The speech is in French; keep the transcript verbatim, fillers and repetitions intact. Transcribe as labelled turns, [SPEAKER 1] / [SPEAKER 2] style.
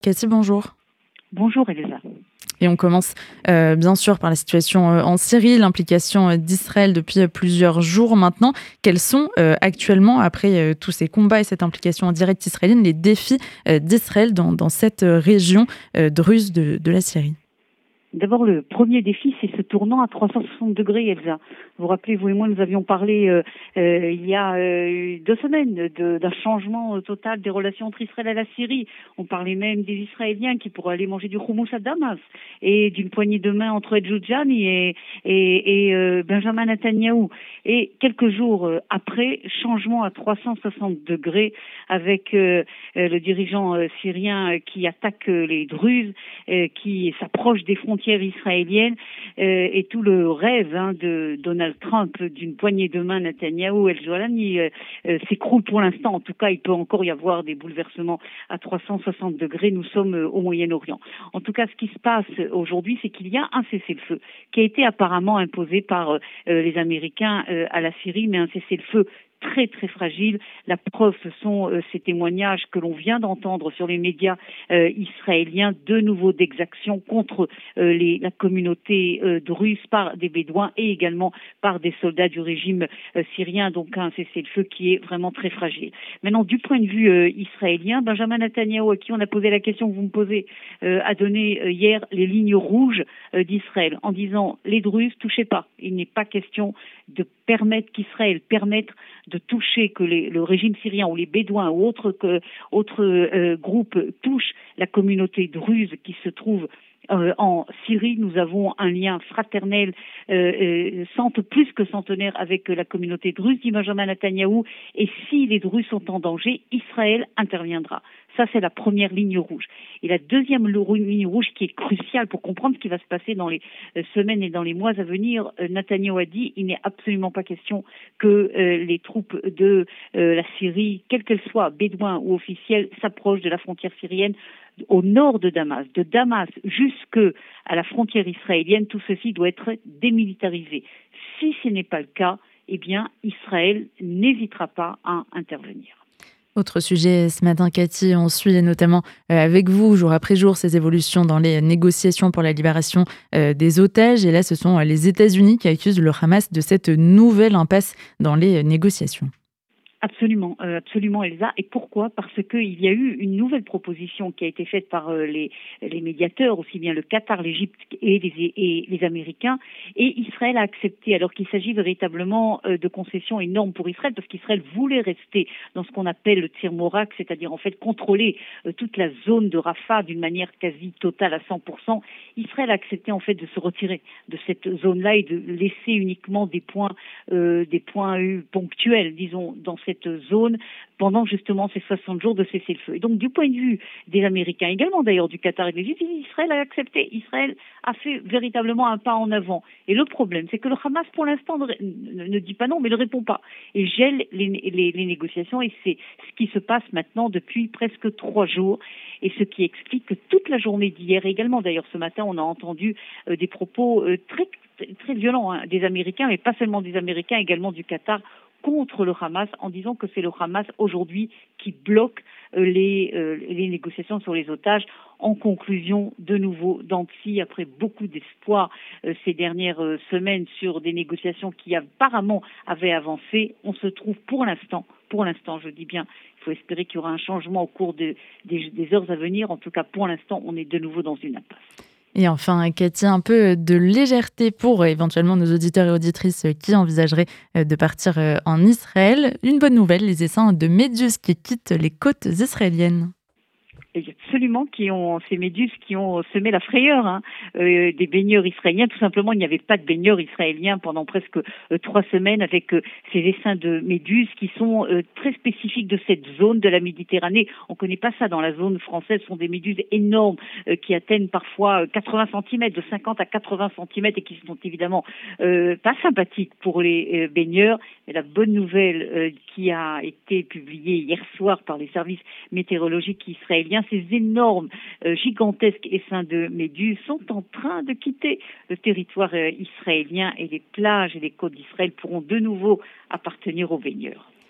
[SPEAKER 1] Cathy, bonjour.
[SPEAKER 2] Bonjour Elsa.
[SPEAKER 1] Et on commence euh, bien sûr par la situation euh, en Syrie, l'implication euh, d'Israël depuis euh, plusieurs jours maintenant. Quels sont euh, actuellement, après euh, tous ces combats et cette implication en direct israélienne, les défis euh, d'Israël dans, dans cette euh, région euh, druze de, de la Syrie ?
[SPEAKER 2] D'abord, le premier défi, c'est ce tournant à trois cent soixante degrés, Elsa. Vous vous rappelez, vous et moi, nous avions parlé euh, euh, il y a euh, deux semaines de, d'un changement euh, total des relations entre Israël et la Syrie. On parlait même des Israéliens qui pourraient aller manger du houmous à Damas et d'une poignée de main entre Ed Joujani et, et, et euh, Benjamin Netanyahou. Et quelques jours euh, après, changement à trois cent soixante degrés avec euh, euh, le dirigeant euh, syrien euh, qui attaque euh, les Druzes, euh, qui s'approche des frontières israélienne euh, et tout le rêve hein, de Donald Trump d'une poignée de main Netanyahou et El Jolani euh, euh, s'écroule pour l'instant. En tout cas, il peut encore y avoir des bouleversements à trois cent soixante degrés. Nous sommes euh, au Moyen-Orient. En tout cas, ce qui se passe aujourd'hui, c'est qu'il y a un cessez-le-feu qui a été apparemment imposé par euh, les Américains euh, à la Syrie, mais un cessez-le-feu très très fragile. La preuve, ce sont euh, ces témoignages que l'on vient d'entendre sur les médias euh, israéliens, de nouveau d'exactions contre euh, les, la communauté euh, druze par des Bédouins et également par des soldats du régime euh, syrien. Donc un cessez-le-feu qui est vraiment très fragile. Maintenant, du point de vue euh, israélien, Benjamin Netanyahou, à qui on a posé la question que vous me posez, euh, a donné euh, hier les lignes rouges euh, d'Israël en disant les Druzes, touchez pas. Il n'est pas question de permettre qu'Israël permette de toucher, que les, le régime syrien ou les Bédouins ou autres, que, autres euh, groupes touchent la communauté druze qui se trouve euh, en Syrie. Nous avons un lien fraternel, euh, euh, cent, plus que centenaire avec la communauté druze, dit Benjamin Netanyahou, et si les Druzes sont en danger, Israël interviendra. Ça, c'est la première ligne rouge. Et la deuxième ligne rouge qui est cruciale pour comprendre ce qui va se passer dans les euh, semaines et dans les mois à venir, euh, Netanyahou a dit il n'est absolument pas question que euh, les troupes de euh, la Syrie, quelles qu'elles soient, bédouins ou officielles, s'approchent de la frontière syrienne au nord de Damas. De Damas jusqu'à la frontière israélienne, tout ceci doit être démilitarisé. Si ce n'est pas le cas, eh bien, Israël n'hésitera pas à intervenir.
[SPEAKER 1] Autre sujet ce matin, Cathy, on suit notamment euh, avec vous, jour après jour, ces évolutions dans les négociations pour la libération euh, des otages. Et là, ce sont les États-Unis qui accusent le Hamas de cette nouvelle impasse dans les négociations.
[SPEAKER 2] Absolument, euh, absolument Elsa. Et pourquoi ? Parce qu'il y a eu une nouvelle proposition qui a été faite par euh, les, les médiateurs, aussi bien le Qatar, l'Égypte et les, et les Américains, et Israël a accepté, alors qu'il s'agit véritablement euh, de concessions énormes pour Israël, parce qu'Israël voulait rester dans ce qu'on appelle le tir Morak, c'est-à-dire en fait contrôler euh, toute la zone de Rafah d'une manière quasi totale à cent pour cent. Israël a accepté en fait de se retirer de cette zone-là et de laisser uniquement des points, euh, des points euh, ponctuels, disons, dans cette cette zone pendant justement ces soixante jours de cessez-le-feu. Et donc, du point de vue des Américains, également d'ailleurs du Qatar et de l'Égypte, Israël a accepté. Israël a fait véritablement un pas en avant. Et le problème, c'est que le Hamas, pour l'instant, ne, ne dit pas non, mais ne répond pas. Et gèle les, les, les négociations. Et c'est ce qui se passe maintenant depuis presque trois jours. Et ce qui explique que toute la journée d'hier, également d'ailleurs ce matin, on a entendu euh, des propos euh, très, très violents hein, des Américains, mais pas seulement des Américains, également du Qatar, contre le Hamas, en disant que c'est le Hamas aujourd'hui qui bloque euh, les, euh, les négociations sur les otages. En conclusion, de nouveau, d'Annecy, après beaucoup d'espoir euh, ces dernières euh, semaines sur des négociations qui apparemment avaient avancé, on se trouve pour l'instant, pour l'instant, je dis bien, il faut espérer qu'il y aura un changement au cours de, des, des heures à venir. En tout cas, pour l'instant, on est de nouveau dans une impasse.
[SPEAKER 1] Et enfin, Cathy, un peu de légèreté pour éventuellement nos auditeurs et auditrices qui envisageraient de partir en Israël. Une bonne nouvelle, les essaims de méduses qui quittent les côtes israéliennes.
[SPEAKER 2] Et absolument, qui ont ces méduses qui ont semé la frayeur hein, euh, des baigneurs israéliens. Tout simplement, il n'y avait pas de baigneurs israéliens pendant presque euh, trois semaines avec euh, ces essaims de méduses qui sont euh, très spécifiques de cette zone de la Méditerranée. On ne connaît pas ça dans la zone française. Ce sont des méduses énormes euh, qui atteignent parfois quatre-vingts centimètres, de cinquante à quatre-vingts centimètres et qui sont évidemment euh, pas sympathiques pour les euh, baigneurs. Mais la bonne nouvelle euh, qui a été publiée hier soir par les services météorologiques israéliens, ces énormes, euh, gigantesques essaims de méduses sont en train de quitter le territoire euh, israélien et les plages et les côtes d'Israël pourront de nouveau appartenir aux baigneurs.